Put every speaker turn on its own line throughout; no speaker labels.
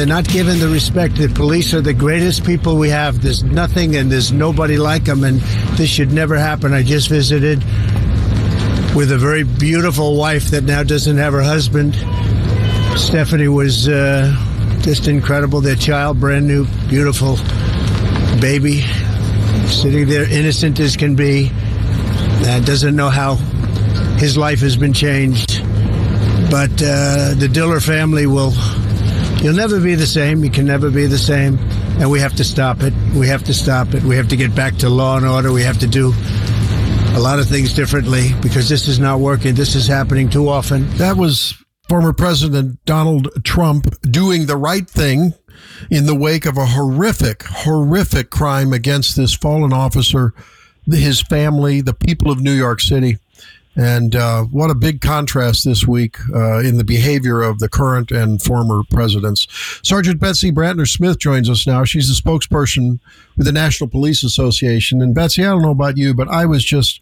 They're not given the respect. The police are the greatest people we have. There's nothing and there's nobody like them, and this should never happen. I just visited with a very beautiful wife that now doesn't have her husband. Stephanie was just incredible. Their child, brand new, beautiful baby, sitting there innocent as can be, doesn't know how his life has been changed. But the Diller family you'll never be the same. You can never be the same. And we have to stop it. We have to stop it. We have to get back to law and order. We have to do a lot of things differently because this is not working. This is happening too often.
That was former President Donald Trump doing the right thing in the wake of a horrific crime against this fallen officer, his family, the people of New York City. And what a big contrast this week in the behavior of the current and former presidents. Sergeant Betsy Brantner-Smith joins us now. She's the spokesperson with the National Police Association. And Betsy, I don't know about you, but I was just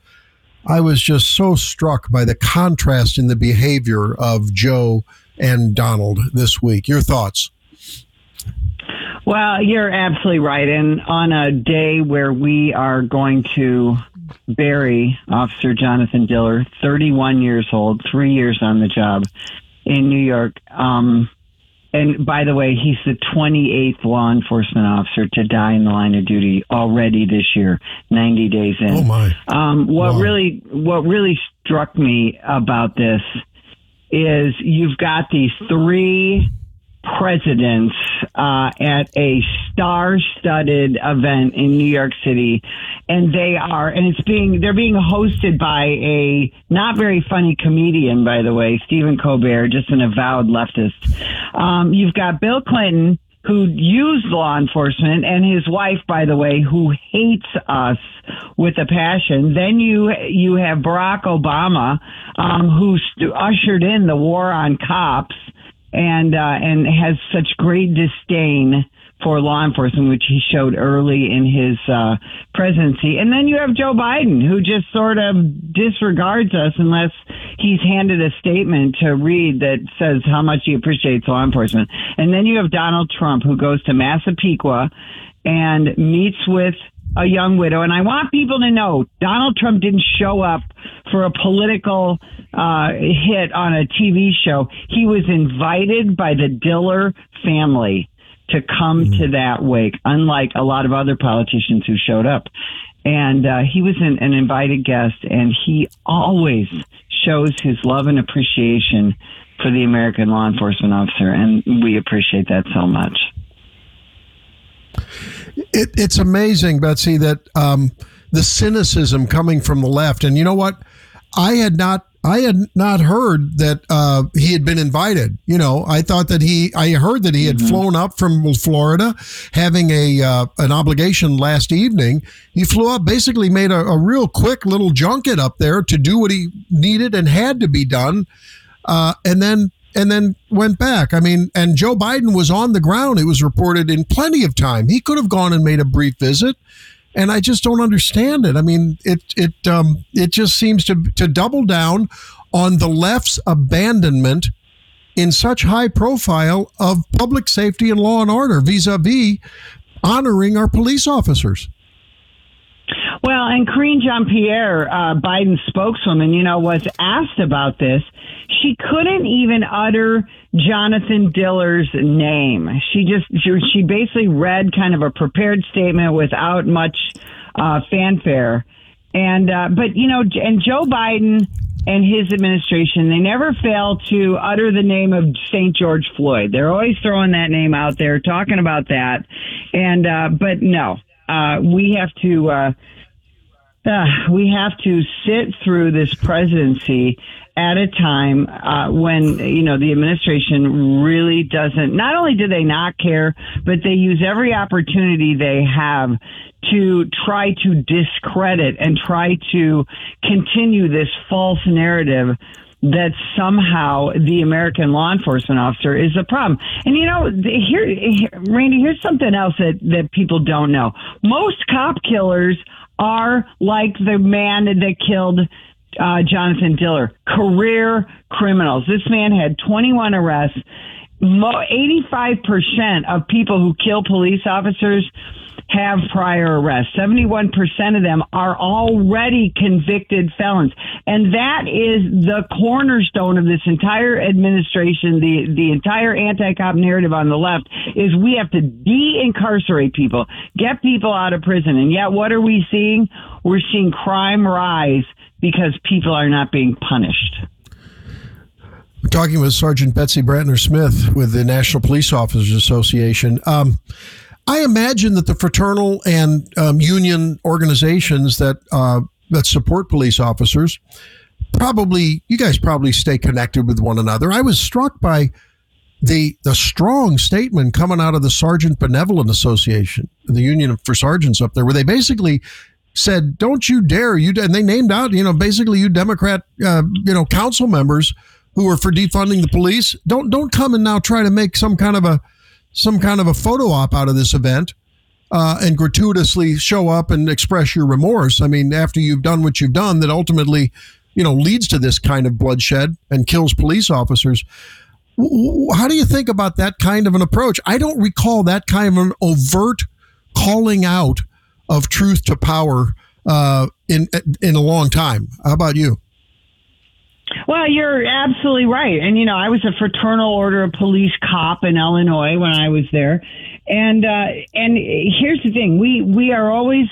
so struck by the contrast in the behavior of Joe and Donald this week. Your thoughts?
Well, you're absolutely right. And on a day where we are going to bury Officer Jonathan Diller, 31 years old, 3 years on the job in New York. And by the way, he's the 28th law enforcement officer to die in the line of duty already this year, 90 days in.
Oh my!
What really struck me about this is you've got these three presidents at a star-studded event in New York City, and they're being hosted by a not very funny comedian, by the way, Stephen Colbert, just an avowed leftist. You've got Bill Clinton, who used law enforcement, and his wife, by the way, who hates us with a passion. Then you have Barack Obama, who ushered in the war on cops, and has such great disdain for law enforcement, which he showed early in his presidency. And then you have Joe Biden, who just sort of disregards us unless he's handed a statement to read that says how much he appreciates law enforcement. And then you have Donald Trump, who goes to Massapequa and meets with a young widow. And I want people to know Donald Trump didn't show up for a political hit on a TV show. He was invited by the Diller family to come to that wake, unlike a lot of other politicians who showed up. And he was an invited guest, and he always shows his love and appreciation for the American law enforcement officer, and we appreciate that so much.
It's amazing, Betsy, that the cynicism coming from the left. And you know what? I had not heard that he had been invited. You know, I thought that I heard that he had flown up from Florida, having an obligation last evening. He flew up, basically made a real quick little junket up there to do what he needed and had to be done, and then went back. I mean, and Joe Biden was on the ground. It was reported in plenty of time. He could have gone and made a brief visit. And I just don't understand it. I mean, it just seems to double down on the left's abandonment in such high profile of public safety and law and order vis-a-vis honoring our police officers.
Well, and Karine Jean-Pierre, Biden's spokeswoman, was asked about this. She couldn't even utter Jonathan Diller's name. She basically read kind of a prepared statement without much fanfare. And Joe Biden and his administration, they never fail to utter the name of St. George Floyd. They're always throwing that name out there, talking about that. And but no, we have to sit through this presidency at a time when, the administration really doesn't, not only do they not care, but they use every opportunity they have to try to discredit and try to continue this false narrative that somehow the American law enforcement officer is a problem. And, Randy, here's something else that people don't know. Most cop killers are like the man that killed Jonathan Diller, career criminals. This man had 21 arrests, 85% of people who kill police officers have prior arrests. 71% of them are already convicted felons. And that is the cornerstone of this entire administration, the entire anti-cop narrative on the left, is we have to de-incarcerate people, get people out of prison. And yet what are we seeing? We're seeing crime rise because people are not being punished.
We're talking with Sergeant Betsy Brantner Smith with the National Police Officers Association. I imagine that the fraternal and union organizations that support police officers you guys probably stay connected with one another. I was struck by the strong statement coming out of the Sergeant Benevolent Association, the union for sergeants up there, where they basically said, "Don't you dare!" And they named out, basically you Democrat, council members who are for defunding the police. Don't come and now try to make some kind of a photo op out of this event and gratuitously show up and express your remorse. I mean, after you've done what you've done, that ultimately, leads to this kind of bloodshed and kills police officers. How do you think about that kind of an approach? I don't recall that kind of an overt calling out of truth to power in a long time. How about you?
Well, you're absolutely right. And, I was a Fraternal Order of Police cop in Illinois when I was there. And here's the thing. We are always,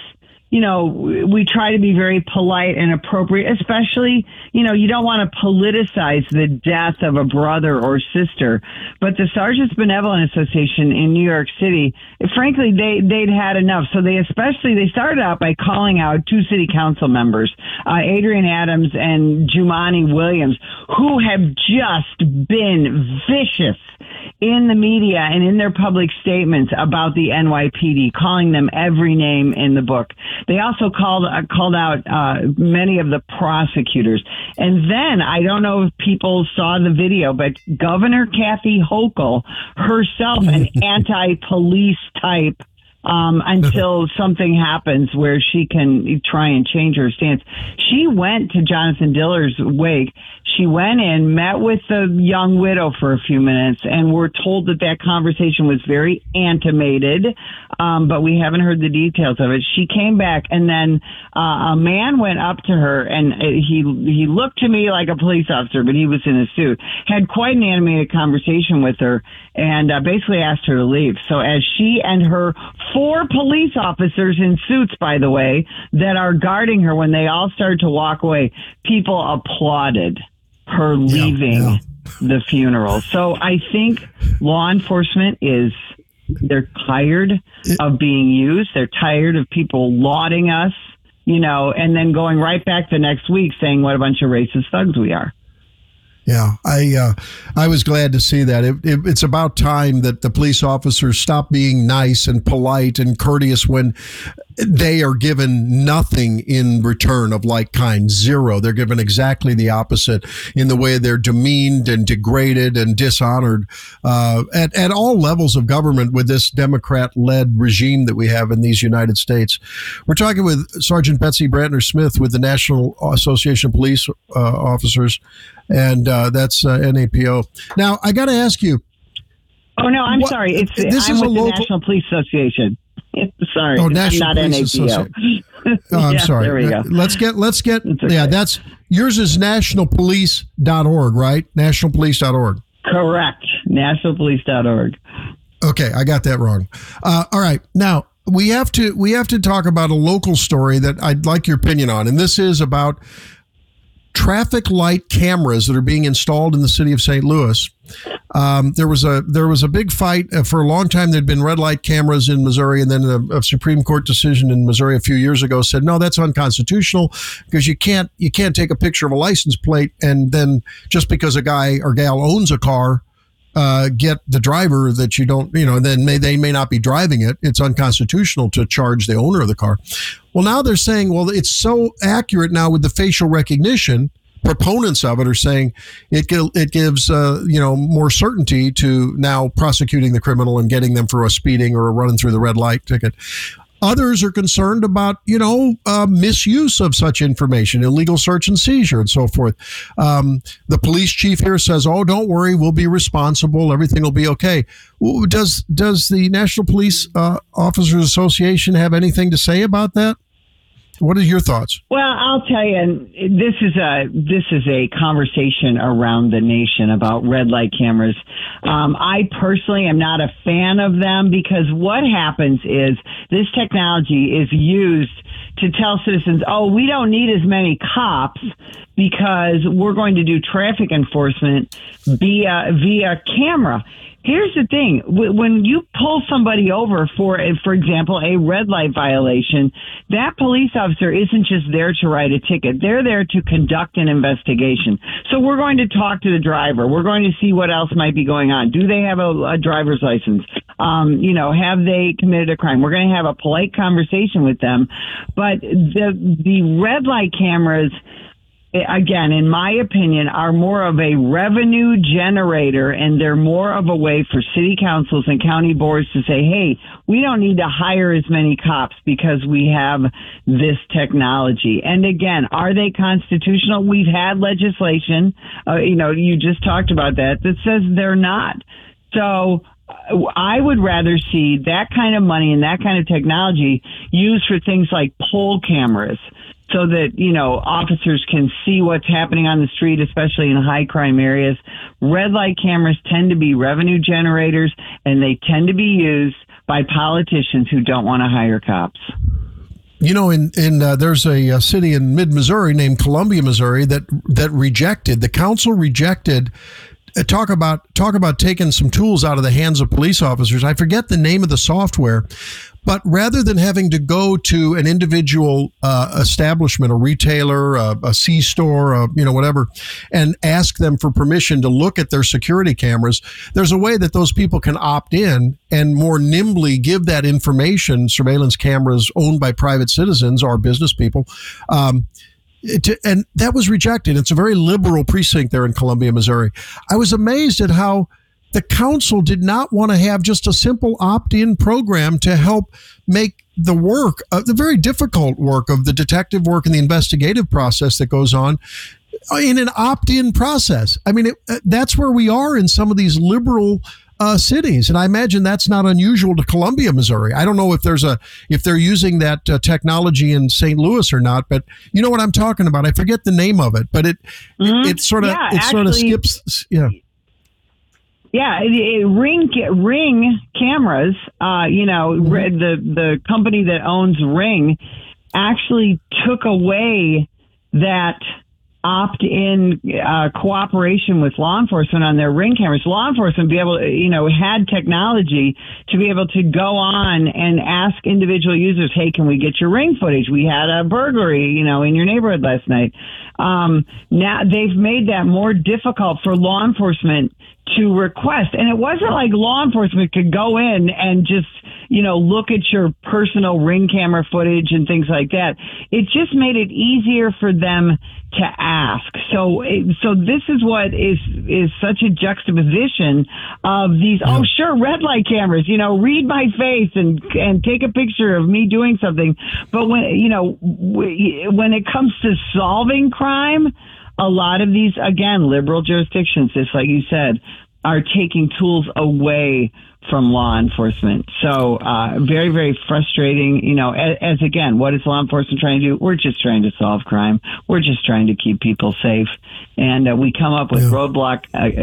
we try to be very polite and appropriate, especially, you don't want to politicize the death of a brother or sister. But the Sergeants Benevolent Association in New York City, frankly, they'd had enough. So they started out by calling out two city council members, Adrian Adams and Jumaane Williams, who have just been vicious in the media and in their public statements about the NYPD, calling them every name in the book. They also called out many of the prosecutors. And then, I don't know if people saw the video, but Governor Kathy Hochul herself, an anti-police type, until something happens where she can try and change her stance. She went to Jonathan Diller's wake. She went in, met with the young widow for a few minutes, and we're told that conversation was very animated, but we haven't heard the details of it. She came back, and then a man went up to her, and he looked to me like a police officer, but he was in a suit, had quite an animated conversation with her, and basically asked her to leave. So as she and her 4 police officers in suits, by the way, that are guarding her, when they all started to walk away, people applauded her leaving the funeral. So I think law enforcement they're tired of being used. They're tired of people lauding us, and then going right back the next week saying what a bunch of racist thugs we are.
Yeah, I was glad to see that. It's about time that the police officers stop being nice and polite and courteous when they are given nothing in return of like kind, zero. They're given exactly the opposite in the way they're demeaned and degraded and dishonored at all levels of government with this Democrat-led regime that we have in these United States. We're talking with Sergeant Betsy Brantner Smith with the National Association of Police Officers, and that's NAPO. Now, I got to ask you.
Oh, no, I'm sorry. I'm with the National Police Association. Sorry,
I'm not
NAPO.
I'm sorry.
There we go.
Let's get. Okay. That's yours is nationalpolice.org, right? Nationalpolice.org.
Correct. Nationalpolice.org.
Okay, I got that wrong. All right, now we have to talk about a local story that I'd like your opinion on, and this is about traffic light cameras that are being installed in the city of St. Louis. There was a big fight for a long time. There'd been red light cameras in Missouri, and then a Supreme Court decision in Missouri a few years ago said, no, that's unconstitutional because you can't take a picture of a license plate and then just because a guy or gal owns a car, get the driver that you don't, then they may not be driving it. It's unconstitutional to charge the owner of the car. Well, now they're saying, well, it's so accurate now with the facial recognition. Proponents of it are saying it gives more certainty to now prosecuting the criminal and getting them for a speeding or a running through the red light ticket. Others are concerned about, misuse of such information, illegal search and seizure, and so forth. The police chief here says, "Oh, don't worry, we'll be responsible. Everything will be okay." Does the National Police Officers Association have anything to say about that? What are your thoughts?
Well, I'll tell you, this is a conversation around the nation about red light cameras. I personally am not a fan of them because what happens is this technology is used to tell citizens, "Oh, we don't need as many cops because we're going to do traffic enforcement via camera." Here's the thing. When you pull somebody over for example, a red light violation, that police officer isn't just there to write a ticket. They're there to conduct an investigation. So we're going to talk to the driver. We're going to see what else might be going on. Do they have a driver's license? Have they committed a crime? We're going to have a polite conversation with them. But the red light cameras, again, in my opinion, are more of a revenue generator, and they're more of a way for city councils and county boards to say, "Hey, we don't need to hire as many cops because we have this technology." And again, are they constitutional? We've had legislation, you just talked about that says they're not. So I would rather see that kind of money and that kind of technology used for things like poll cameras, so that, officers can see what's happening on the street, especially in high crime areas. Red light cameras tend to be revenue generators, and they tend to be used by politicians who don't want to hire cops.
There's a city in mid-Missouri named Columbia, Missouri that rejected, the council rejected. Talk about taking some tools out of the hands of police officers. I forget the name of the software, but rather than having to go to an individual establishment, a retailer, a C-store, whatever, and ask them for permission to look at their security cameras, there's a way that those people can opt in and more nimbly give that information, surveillance cameras owned by private citizens or business people, and that was rejected. It's a very liberal precinct there in Columbia, Missouri. I was amazed at how the council did not want to have just a simple opt-in program to help make the work, the very difficult work of the detective work and the investigative process that goes on in an opt-in process. I mean, that's where we are in some of these liberal cities, and I imagine that's not unusual to Columbia, Missouri. I don't know if they're using that technology in St. Louis or not, but you know what I'm talking about. I forget the name of it, but it sort of skips. Yeah.
Yeah, Ring cameras. The company that owns Ring actually took away that opt-in cooperation with law enforcement on their Ring cameras. Law enforcement had technology to be able to go on and ask individual users, "Hey, can we get your Ring footage? We had a burglary, in your neighborhood last night." Now they've made that more difficult for law enforcement to request. And it wasn't like law enforcement could go in and just, look at your personal Ring camera footage and things like that. It just made it easier for them to ask. So this is what is such a juxtaposition of these, oh, sure, red light cameras, read my face and take a picture of me doing something. But when it comes to solving crime, a lot of these, again, liberal jurisdictions, just like you said, are taking tools away from law enforcement. So very, very frustrating. As again, what is law enforcement trying to do? We're just trying to solve crime. We're just trying to keep people safe. And we come up with roadblock.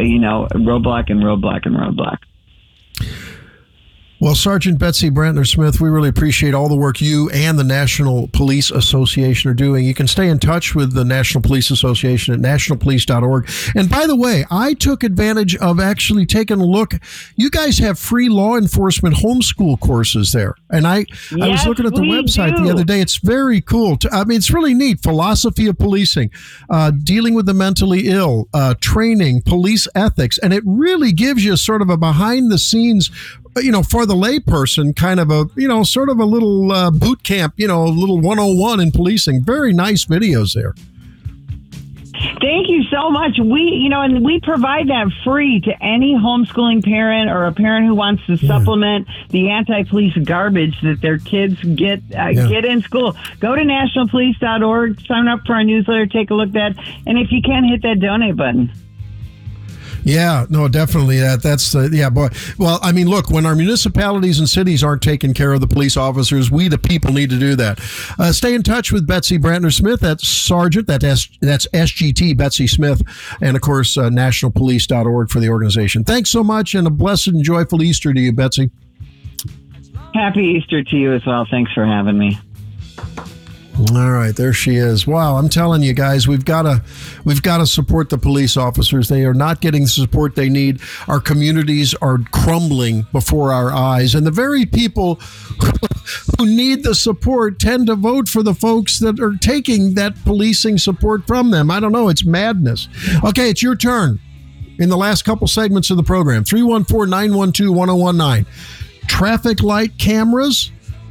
Well, Sergeant Betsy Brantner Smith, we really appreciate all the work you and the National Police Association are doing. You can stay in touch with the National Police Association at nationalpolice.org. And by the way, I took advantage of actually taking a look. You guys have free law enforcement homeschool courses there. And I was looking at the website the other day. It's very cool. It's really neat. Philosophy of policing, dealing with the mentally ill, training, police ethics. And it really gives you sort of a behind the scenes, for the layperson, kind of a, sort of a little boot camp, a little 101 in policing. Very nice videos there.
Thank you so much. And we provide that free to any homeschooling parent or a parent who wants to supplement the anti-police garbage that their kids get in school. Go to nationalpolice.org, sign up for our newsletter, take a look at that, and if you can, hit that donate button.
Yeah, no, definitely. Boy. Well, I mean, look, when our municipalities and cities aren't taking care of the police officers, we, the people, need to do that. Stay in touch with Betsy Brantner Smith. That's Sergeant. That's SGT, Betsy Smith. And, of course, nationalpolice.org for the organization. Thanks so much, and a blessed and joyful Easter to you, Betsy.
Happy Easter to you as well. Thanks for having me.
All right, there she is. Wow, I'm telling you guys, we've got to support the police officers. They are not getting the support they need. Our communities are crumbling before our eyes, and the very people who need the support tend to vote for the folks that are taking that policing support from them. I don't know, it's madness. Okay, it's your turn in the last couple segments of the program. 314-912-1019. Traffic light cameras,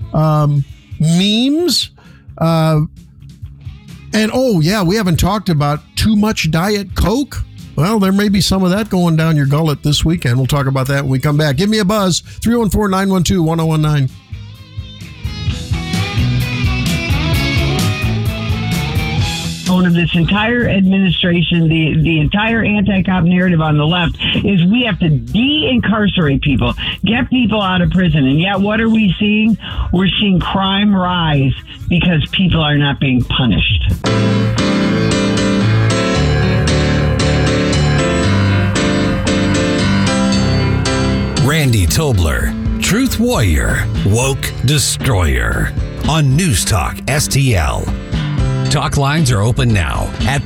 memes. And we haven't talked about too much Diet Coke. Well, there may be some of that going down your gullet this weekend. We'll talk about that when we come back. Give me a buzz, 314-912-1019.
Of this entire administration, the entire anti-cop narrative on the left is we have to de-incarcerate people, get people out of prison. And yet what are we seeing? We're seeing crime rise because people are not being punished.
Randy Tobler, Truth Warrior, Woke Destroyer on News Talk STL. Talk lines are open now at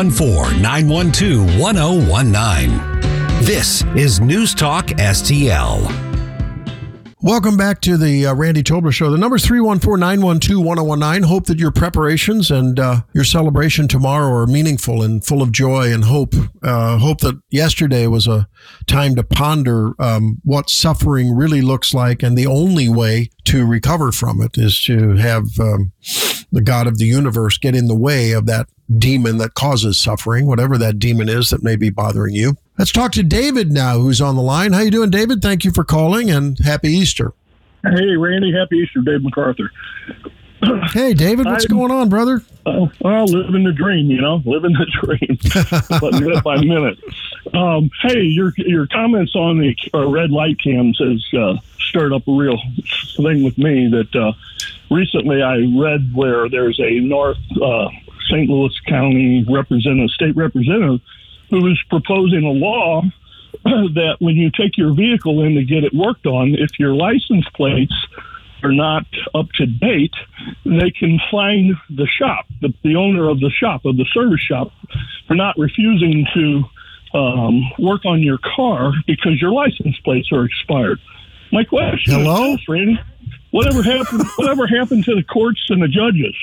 314-912-1019. This is News Talk STL.
Welcome back to the Randy Tobler Show. The number is 314-912-1019. Hope that your preparations and your celebration tomorrow are meaningful and full of joy and hope. Hope that yesterday was a time to ponder what suffering really looks like, and the only way to recover from it is to have the God of the universe get in the way of that demon that causes suffering, whatever that demon is that may be bothering you. Let's talk to David now, who's on the line. How you doing, David? Thank you for calling, and happy Easter.
Hey, Randy. Happy Easter, Dave MacArthur.
Hey, David. What's going on, brother?
Well, living the dream, living the dream, but minute by minute. Hey, your comments on the red light cams has stirred up a real thing with me. That recently I read where there's a North St. Louis County state representative, who is proposing a law that when you take your vehicle in to get it worked on, if your license plates are not up to date, they can fine the shop, the owner of the shop, of the service shop, for not refusing to work on your car because your license plates are expired. My question is this, Randy. Whatever happened to the courts and the judges?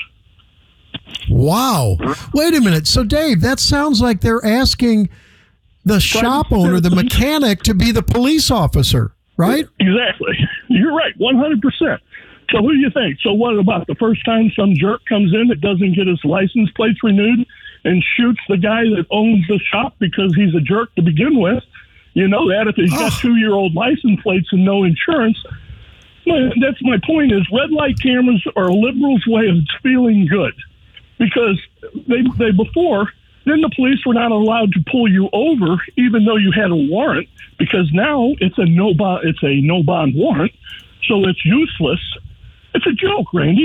Wow. Wait a minute. So, Dave, that sounds like they're asking the shop owner, the mechanic, to be the police officer, right?
Exactly. You're right, 100%. So who do you think? So what about the first time some jerk comes in that doesn't get his license plates renewed and shoots the guy that owns the shop because he's a jerk to begin with? You know that if he's got 2-year-old license plates and no insurance. That's my point, is red light cameras are a liberal's way of feeling good. Because they before, then the police were not allowed to pull you over even though you had a warrant, because now it's a no bond warrant, so it's useless. It's a joke, Randy.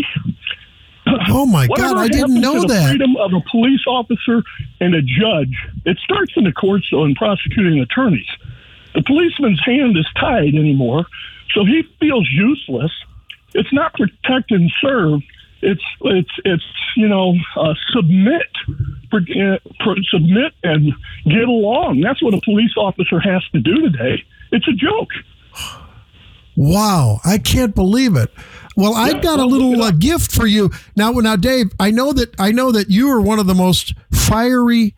Oh my God, I didn't know that.
The freedom of a police officer and a judge, it starts in the courts and prosecuting attorneys. The policeman's hand is tied anymore, so he feels useless. It's not protect and serve. It's submit and get along. That's what a police officer has to do today. It's a joke.
Wow, I can't believe it. Well, I've got a little gift for you now. Dave, I know that you are one of the most fiery,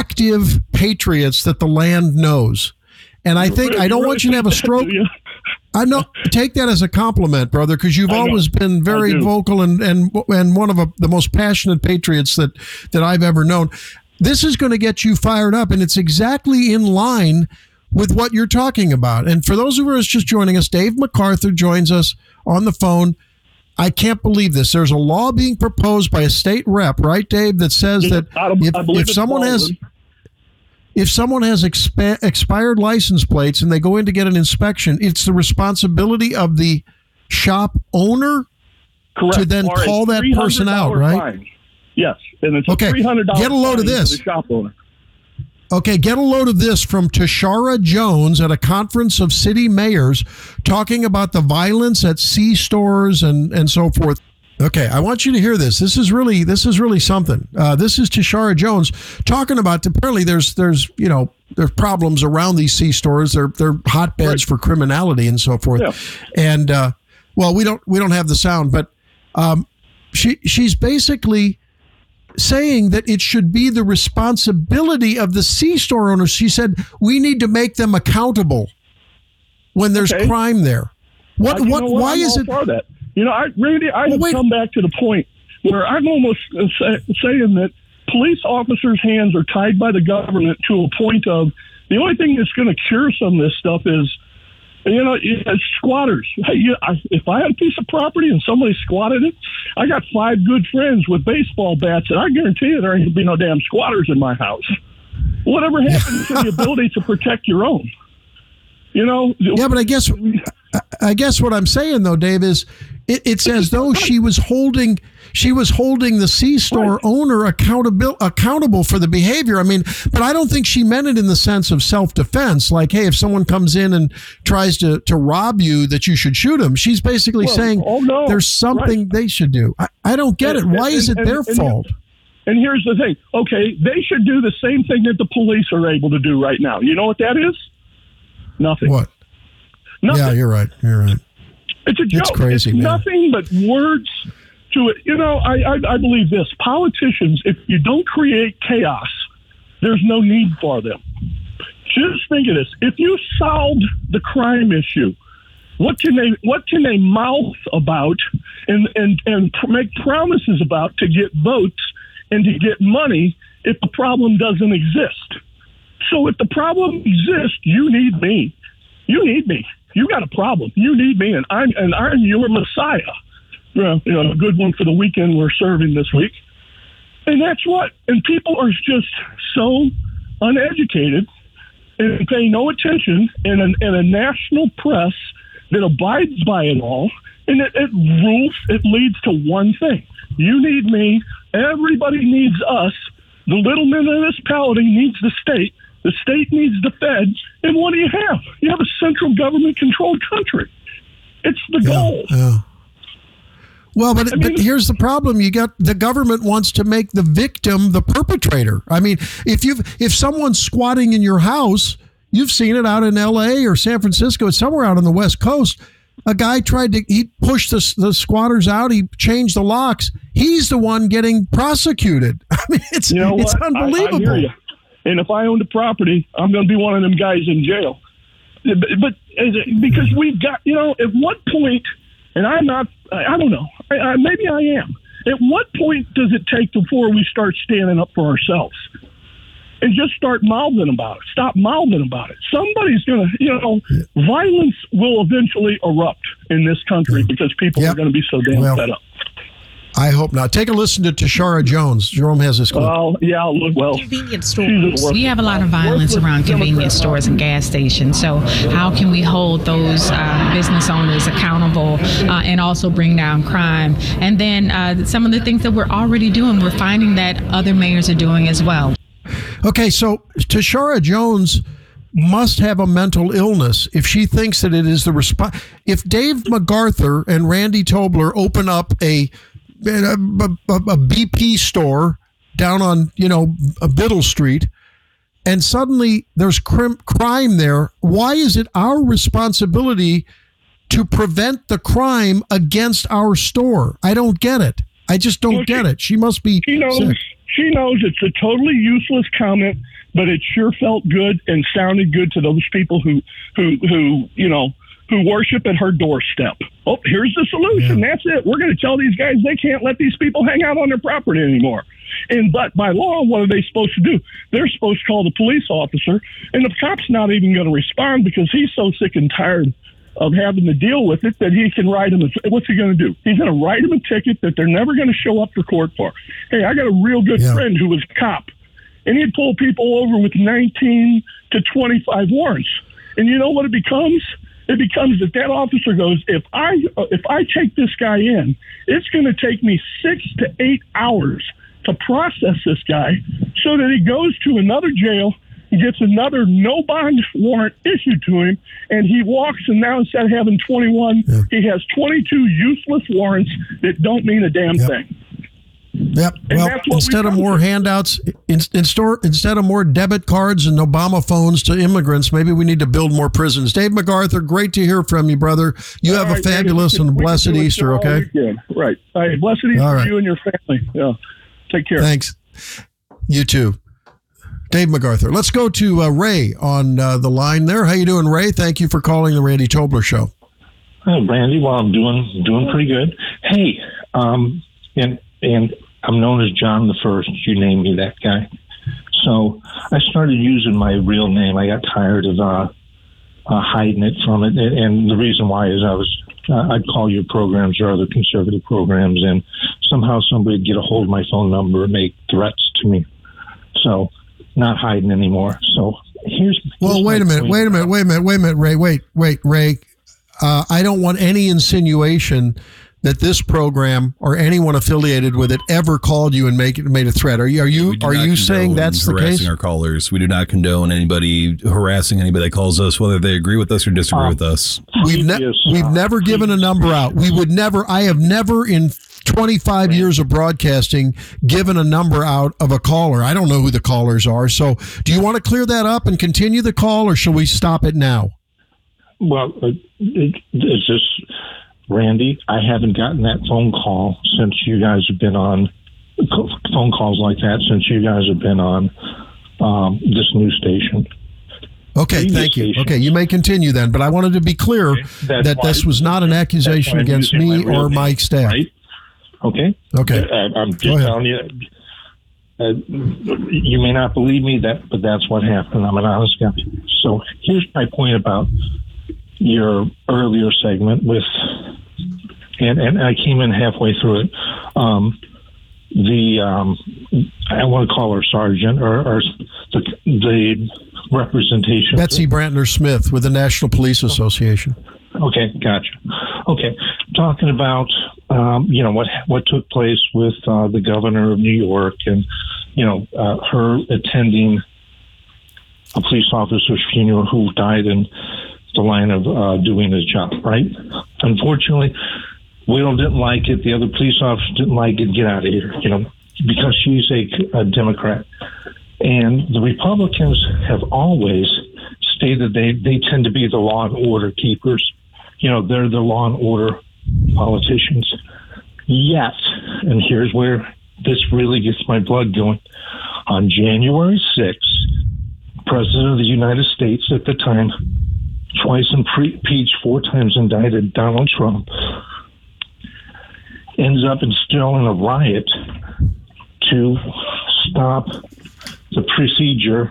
active patriots that the land knows, and I think I don't want you to have a stroke. I know. Take that as a compliment, brother, because you've always been very vocal and one of the most passionate patriots that I've ever known. This is going to get you fired up, and it's exactly in line with what you're talking about. And for those of us just joining us, Dave MacArthur joins us on the phone. I can't believe this. There's a law being proposed by a state rep, right, Dave, that says that if someone has expired license plates and they go in to get an inspection, it's the responsibility of the shop owner to then call that person out, right?
Fine. Yes, and it's $300.
Get a load of this.
The shop owner.
Okay, get a load of this from Tashara Jones at a conference of city mayors talking about the violence at C-stores and so forth. Okay, I want you to hear this. This is really something. This is Tashara Jones talking about. Apparently, there's problems around these C-stores. They're hotbeds for criminality and so forth. Yeah. And we don't have the sound, but she's basically saying that it should be the responsibility of the C-store owners. She said we need to make them accountable when there's crime there. Why is it?
For that. Randy, I have come back to the point where I'm almost saying that police officers' hands are tied by the government to a point of the only thing that's going to cure some of this stuff is, squatters. If I had a piece of property and somebody squatted it, I got 5 good friends with baseball bats, and I guarantee you there ain't going to be no damn squatters in my house. Whatever happens to the ability to protect your own?
Yeah, but I guess what I'm saying though, Dave, is it's as though she was holding the C-store owner accountable for the behavior. I mean, but I don't think she meant it in the sense of self-defense. Like, hey, if someone comes in and tries to rob you, that you should shoot him. She's basically saying there's something they should do. I don't get it. Why is it their fault?
And here's the thing. Okay, they should do the same thing that the police are able to do right now. You know what that is? Nothing.
What?
Nothing.
Yeah, you're right.
It's a joke.
It's crazy,
it's
man.
Nothing but words to it. I believe this. Politicians, if you don't create chaos, there's no need for them. Just think of this. If you solved the crime issue, what can they mouth about and make promises about to get votes and to get money if the problem doesn't exist? So if the problem exists, you need me. You need me. You got a problem. You need me, and I'm your Messiah. A good one for the weekend we're serving this week. And that's what. And people are just so uneducated and pay no attention in a national press that abides by it all. And it leads to one thing. You need me. Everybody needs us. The little municipality needs the state. The state needs the feds. And what do you have? You have a central government-controlled country. It's the goal.
Yeah. Well, but here's the problem. You got the government wants to make the victim the perpetrator. I mean, if someone's squatting in your house, you've seen it out in L.A. or San Francisco, it's somewhere out on the West Coast. A guy he pushed the squatters out. He changed the locks. He's the one getting prosecuted. I mean, it's unbelievable.
I hear you. And if I owned a property, I'm going to be one of them guys in jail. But because we've got, at what point, and I don't know, maybe I am. At what point does it take before we start standing up for ourselves and just start mouthing about it? Stop mouthing about it. Somebody's going to, violence will eventually erupt in this country because people are going to be so damn fed up.
I hope not. Take a listen to Tashara Jones. Jerome has this clip.
Convenience stores. We have a lot of violence around convenience stores and gas stations. So how can we hold those business owners accountable and also bring down crime? And then some of the things that we're already doing, we're finding that other mayors are doing as well.
Okay, so Tashara Jones must have a mental illness if she thinks that it is the response. If Dave MacArthur and Randy Tobler open up a BP store down on, Biddle Street, and suddenly there's crime there, why is it our responsibility to prevent the crime against our store? I don't get it. I just don't get it. She must be sick.
She knows it's a totally useless comment, but it sure felt good and sounded good to those people who who worship at her doorstep. Oh, here's the solution. Yeah. That's it. We're going to tell these guys they can't let these people hang out on their property anymore. But by law, what are they supposed to do? They're supposed to call the police officer, and the cop's not even going to respond because he's so sick and tired of having to deal with it that he can write him. What's he going to do? He's going to write him a ticket that they're never going to show up for court for. Hey, I got a real good friend who was a cop, and he'd pull people over with 19 to 25 warrants. And you know what it becomes? It becomes that officer goes, if I take this guy in, it's going to take me 6 to 8 hours to process this guy so that he goes to another jail, he gets another no bond warrant issued to him, and he walks, and now instead of having 21, he has 22 useless warrants that don't mean a damn thing.
Yep. Well, instead of more handouts, instead of more debit cards and Obama phones to immigrants, maybe we need to build more prisons. Dave MacArthur, great to hear from you, brother. You have a fabulous and blessed Easter, okay?
Right. Blessed Easter to you and your family. Yeah. Take care.
Thanks. You too. Dave MacArthur. Let's go to Ray on the line there. How you doing, Ray? Thank you for calling the Randy Tobler Show.
Hi, Randy. Well, I'm doing pretty good. Hey, and I'm known as John the First. You named me that guy. So I started using my real name. I got tired of hiding it from it. And the reason why is I'd call your programs or other conservative programs, and somehow somebody would get a hold of my phone number and make threats to me. So not hiding anymore. So here's
wait a minute, Ray. Wait, Ray. I don't want any insinuation that this program or anyone affiliated with it ever called you and made a threat. Are you saying that's the case?
Harassing our callers. We do not condone anybody harassing anybody that calls us, whether they agree with us or disagree with us.
We've never given a number out. I have never in 25 years of broadcasting given a number out of a caller. I don't know who the callers are. So do you want to clear that up and continue the call, or shall we stop it now?
Well, it's just, Randy, I haven't gotten that phone call since you guys have been on, phone calls like that since you guys have been on this new station.
Okay, thank you. Okay, you may continue then, but I wanted to be clear that this was not an accusation against me or my staff.
Right? Okay. I'm just telling you. You may not believe me, but that's what happened. I'm an honest guy. So here's my point about your earlier segment with, and I came in halfway through it. I want to call her sergeant or the representation.
Betsy Brantner Smith with the National Police Association.
Okay, gotcha. Okay, talking about what took place with the governor of New York and her attending a police officer's funeral who died in the line of doing his job. Right? Unfortunately, Will didn't like it. The other police officers didn't like it. Get out of here, because she's a Democrat. And the Republicans have always stated they tend to be the law and order keepers. They're the law and order politicians. Yet, and here's where this really gets my blood going, on January 6th, President of the United States at the time, twice impeached, 4 times indicted Donald Trump, ends up instilling a riot to stop the procedure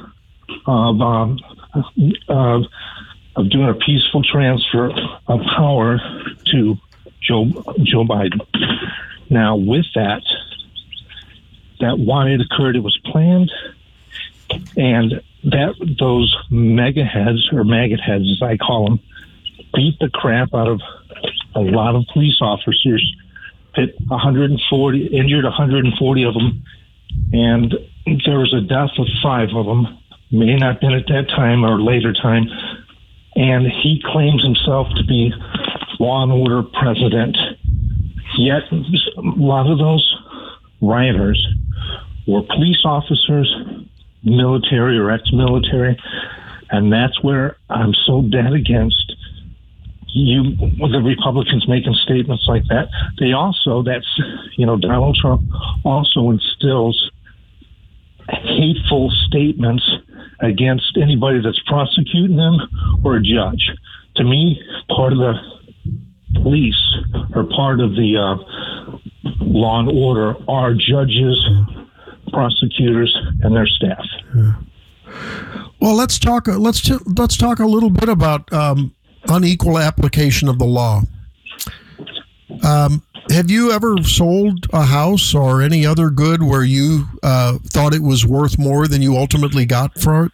of doing a peaceful transfer of power to Joe Biden. Now, with that why it occurred, it was planned, and that those mega heads, or maggot heads as I call them, beat the crap out of a lot of police officers, hit 140, injured 140 of them, and there was a death of 5 of them. May not have been at that time or later time, and he claims himself to be law and order president. Yet a lot of those rioters were police officers, military or ex-military, and that's where I'm so dead against the Republicans making statements like that. They also, Donald Trump also instills hateful statements against anybody that's prosecuting them or a judge. to me, part of the police or part of the law and order are judges, prosecutors, and their staff.
Well, let's talk a little bit about unequal application of the law. Have you ever sold a house or any other good where you thought it was worth more than you ultimately got for it?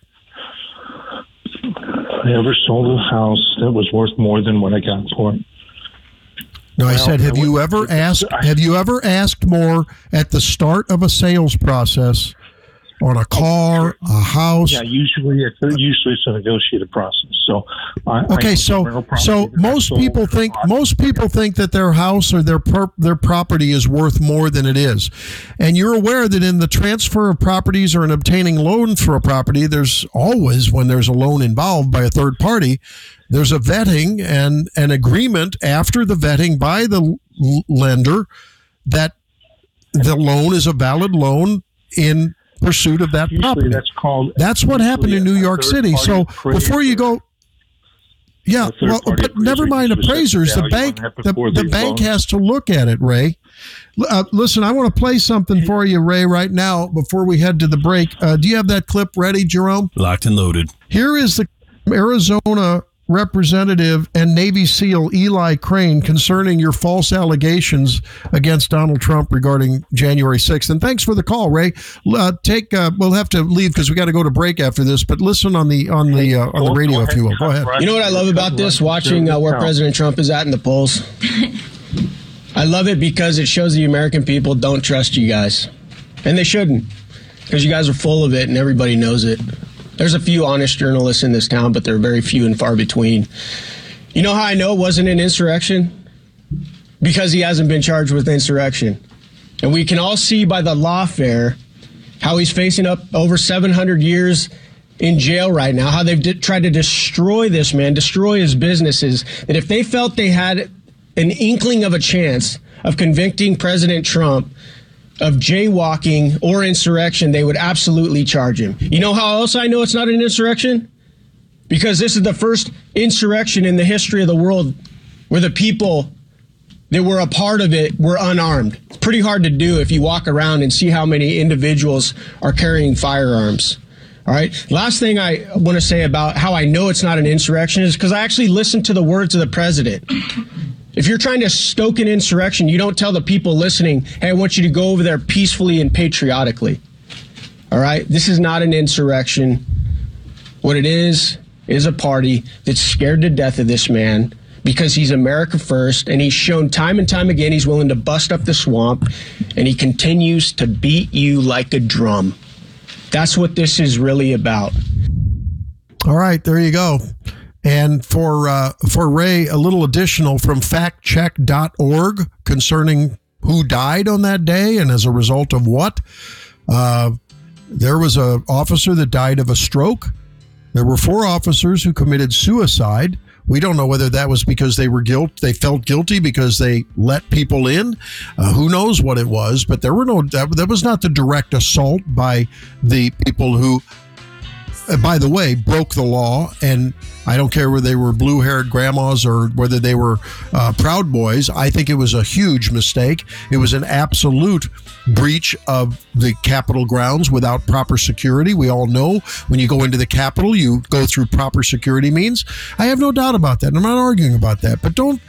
I ever sold a house that was worth more than what I got for it?
No, I said, have you ever asked more at the start of a sales process on a car, a house?
Yeah, usually it's a negotiated process. So,
so most people think that their house or their property is worth more than it is, and you're aware that in the transfer of properties or in obtaining loans for a property, there's always, when there's a loan involved by a third party, there's a vetting and an agreement after the vetting by the lender that the loan is a valid loan in pursuit of that property. That's what happened in New York City. So before you go, but never mind appraisers. The bank has to look at it, Ray. Listen, I want to play something for you, Ray, right now before we head to the break. Do you have that clip ready, Jerome?
Locked and loaded.
Here is the Arizona Representative and Navy SEAL Eli Crane concerning your false allegations against Donald Trump regarding January 6th. And thanks for the call, Ray. We'll have to leave because we got to go to break after this. But listen on the radio, if you will. Go ahead.
You know what I love about this? Watching where President Trump is at in the polls. I love it because it shows the American people don't trust you guys, and they shouldn't, because you guys are full of it and everybody knows it. There's a few honest journalists in this town, but they're very few and far between. You know how I know it wasn't an insurrection? Because he hasn't been charged with insurrection. And we can all see by the lawfare how he's facing up over 700 years in jail right now, how they've tried to destroy this man, destroy his businesses, that if they felt they had an inkling of a chance of convicting President Trump of jaywalking or insurrection, they would absolutely charge him. You know how else I know it's not an insurrection? Because this is the first insurrection in the history of the world where the people that were a part of it were unarmed. It's pretty hard to do if you walk around and see how many individuals are carrying firearms. All right. Last thing I want to say about how I know it's not an insurrection is because I actually listened to the words of the president. If you're trying to stoke an insurrection, you don't tell the people listening, hey, I want you to go over there peacefully and patriotically. All right? This is not an insurrection. What it is a party that's scared to death of this man because he's America first, and he's shown time and time again he's willing to bust up the swamp, and he continues to beat you like a drum. That's what this is really about.
All right, there you go. And for Ray, a little additional from factcheck.org concerning who died on that day and as a result of what. There was an officer that died of a stroke. There were 4 officers who committed suicide. We don't know whether that was because they felt guilty because they let people in. Who knows what it was? But there was not the direct assault by the people who, by the way, broke the law. And I don't care whether they were blue-haired grandmas or whether they were Proud Boys. I think it was a huge mistake. It was an absolute breach of the Capitol grounds without proper security. We all know when you go into the Capitol, you go through proper security means. I have no doubt about that. I'm not arguing about that. But don't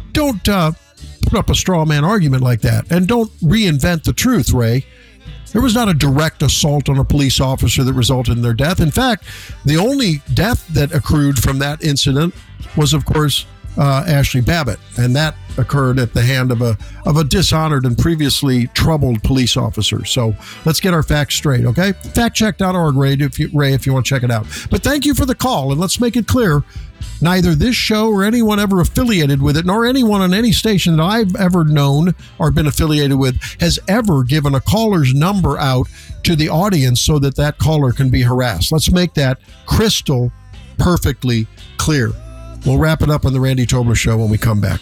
put up a straw man argument like that. And don't reinvent the truth, Ray. There was not a direct assault on a police officer that resulted in their death. In fact, the only death that accrued from that incident was, of course, Ashley Babbitt, and that occurred at the hand of a dishonored and previously troubled police officer. So let's get our facts straight, okay? Factcheck.org, Ray, if you want to check it out. But thank you for the call, and let's make it clear, neither this show or anyone ever affiliated with it, nor anyone on any station that I've ever known or been affiliated with, has ever given a caller's number out to the audience so that caller can be harassed. Let's make that crystal perfectly clear. We'll wrap it up on the Randy Tobler Show when we come back.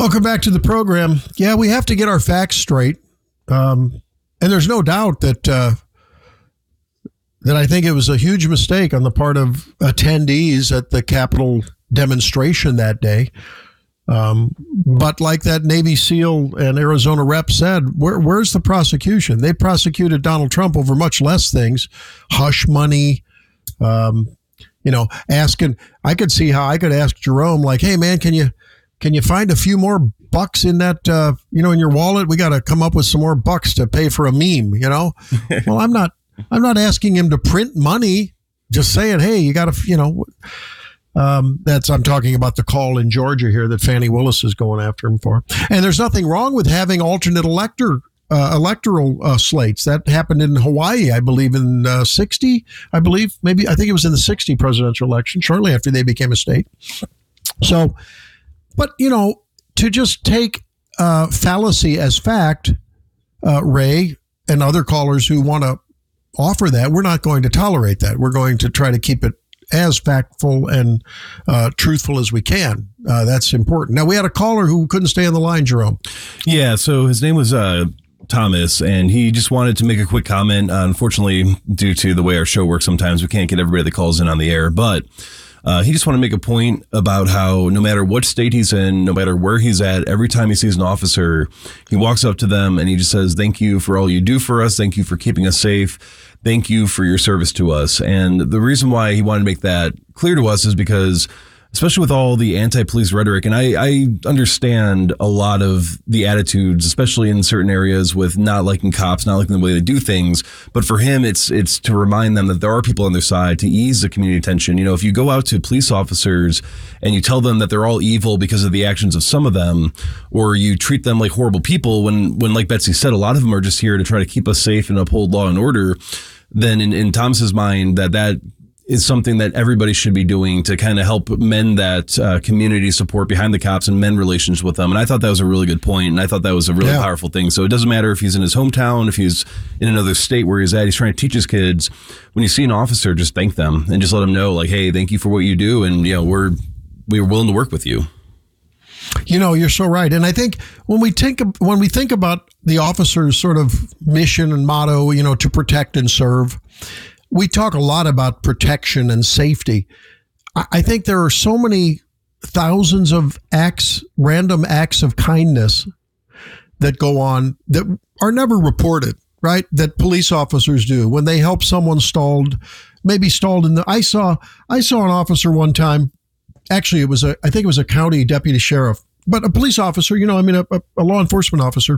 Welcome back to the program. Yeah, we have to get our facts straight. And there's no doubt that I think it was a huge mistake on the part of attendees at the Capitol demonstration that day. But like that Navy SEAL and Arizona rep said, where's the prosecution? They prosecuted Donald Trump over much less things, hush money, asking. I could see how I could ask Jerome, like, hey man, can you find a few more bucks in that, in your wallet? We got to come up with some more bucks to pay for a meme, Well, I'm not asking him to print money, just saying, hey, you got to, I'm talking about the call in Georgia here that Fani Willis is going after him for. And there's nothing wrong with having alternate electoral slates. That happened in Hawaii, I believe, in 60, I think it was in the 60 presidential election, shortly after they became a state. So, but, to just take fallacy as fact, Ray and other callers who want to offer that, we're not going to tolerate that. We're going to try to keep it as factful and truthful as we can. That's important. Now, we had a caller who couldn't stay on the line, Jerome.
Yeah, so his name was Thomas, and he just wanted to make a quick comment. Unfortunately, due to the way our show works, sometimes we can't get everybody that calls in on the air, but he just wanted to make a point about how no matter what state he's in, no matter where he's at, every time he sees an officer, he walks up to them and he just says, thank you for all you do for us. Thank you for keeping us safe. Thank you for your service to us. And the reason why he wanted to make that clear to us is because, especially with all the anti-police rhetoric, and I understand a lot of the attitudes, especially in certain areas with not liking cops, not liking the way they do things. But for him, it's to remind them that there are people on their side, to ease the community tension. If you go out to police officers and you tell them that they're all evil because of the actions of some of them, or you treat them like horrible people when like Betsy said, a lot of them are just here to try to keep us safe and uphold law and order, then in Thomas's mind, that is something that everybody should be doing to kind of help mend that community support behind the cops and mend relations with them. And I thought that was a really good point, and I thought that was a really powerful thing. So it doesn't matter if he's in his hometown, if he's in another state where he's at, he's trying to teach his kids. When you see an officer, just thank them and just let them know, like, hey, thank you for what you do, and we're willing to work with you.
You're so right. And I think when we think about the officer's sort of mission and motto, to protect and serve, we talk a lot about protection and safety. I think there are so many thousands of random acts of kindness that go on that are never reported, right? That police officers do when they help someone maybe stalled in the. I saw an officer one time. Actually, I think it was a county deputy sheriff, but a police officer, a law enforcement officer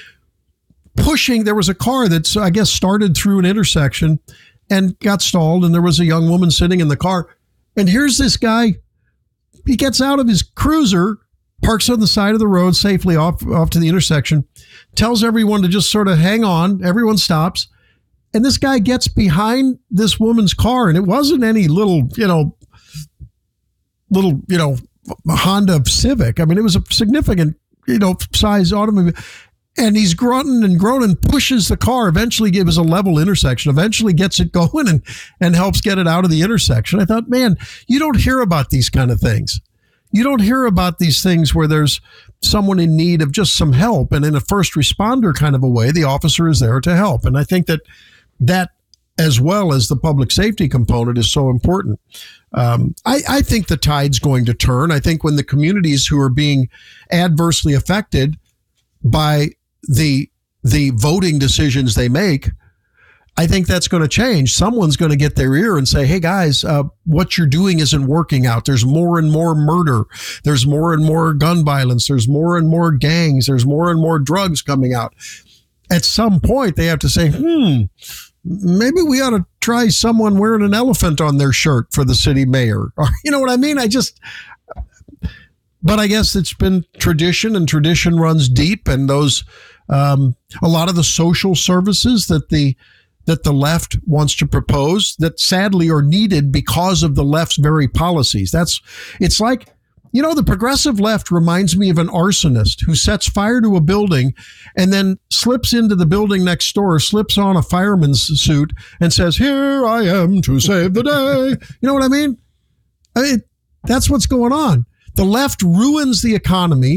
pushing. There was a car that's, I guess, started through an intersection and got stalled, and there was a young woman sitting in the car. And here's this guy. He gets out of his cruiser, parks on the side of the road safely off to the intersection, tells everyone to just sort of hang on. Everyone stops. And this guy gets behind this woman's car, and it wasn't any little Honda Civic. I mean, it was a significant, size automobile. And he's grunting and groaning, pushes the car, eventually gives a level intersection, eventually gets it going and helps get it out of the intersection. I thought, man, you don't hear about these kind of things. You don't hear about these things where there's someone in need of just some help. And in a first responder kind of a way, the officer is there to help. And I think that as well as the public safety component is so important. I think the tide's going to turn. I think when the communities who are being adversely affected by the voting decisions they make, I think that's going to change. Someone's going to get their ear and say, hey guys, what you're doing isn't working out. There's more and more murder. There's more and more gun violence. There's more and more gangs. There's more and more drugs coming out. At some point, they have to say, maybe we ought to try someone wearing an elephant on their shirt for the city mayor. You know what I mean? But I guess it's been tradition, and tradition runs deep. And those, a lot of the social services that the left wants to propose that sadly are needed because of the left's very policies. It's like, the progressive left reminds me of an arsonist who sets fire to a building and then slips into the building next door, slips on a fireman's suit and says, here I am to save the day. You know what I mean? That's what's going on. The left ruins the economy.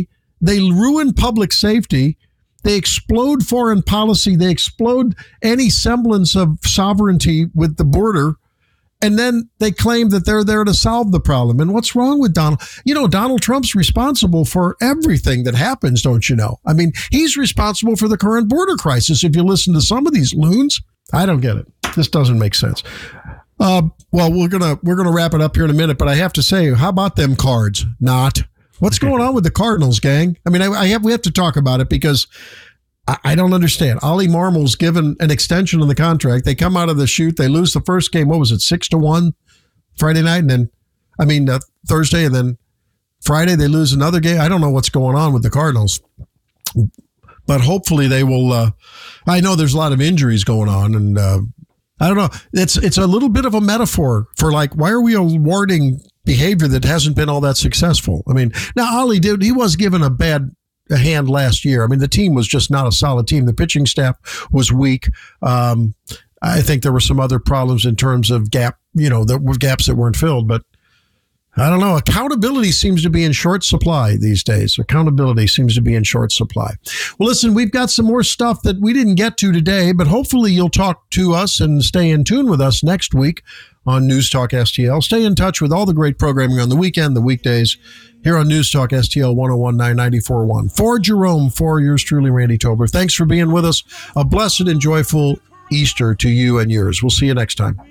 They ruin public safety. They explode foreign policy. They explode any semblance of sovereignty with the border. And then they claim that they're there to solve the problem. And what's wrong with Donald? Donald Trump's responsible for everything that happens, don't you know? I mean, he's responsible for the current border crisis. If you listen to some of these loons, I don't get it. This doesn't make sense. Well, we're gonna wrap it up here in a minute, but I have to say, how about them Cards? Not. What's going on with the Cardinals, gang? I mean, we have to talk about it because I don't understand. Ollie Marmol's given an extension on the contract. They come out of the chute. They lose the first game. What was it? 6-1 Friday night. And then, Thursday, and then Friday they lose another game. I don't know what's going on with the Cardinals, but hopefully they will. I know there's a lot of injuries going on, and I don't know. It's a little bit of a metaphor for why are we awarding behavior that hasn't been all that successful? I mean, now Ollie he was given a hand last year. I mean, the team was just not a solid team. The pitching staff was weak. I think there were some other problems in terms of there were gaps that weren't filled, but I don't know. Accountability seems to be in short supply these days. Accountability seems to be in short supply. Well, listen, we've got some more stuff that we didn't get to today, but hopefully you'll talk to us and stay in tune with us next week on News Talk STL. Stay in touch with all the great programming on the weekend, the weekdays, here on News Talk STL 101.9 94.1. For Jerome, for yours truly, Randy Tobler. Thanks for being with us. A blessed and joyful Easter to you and yours. We'll see you next time.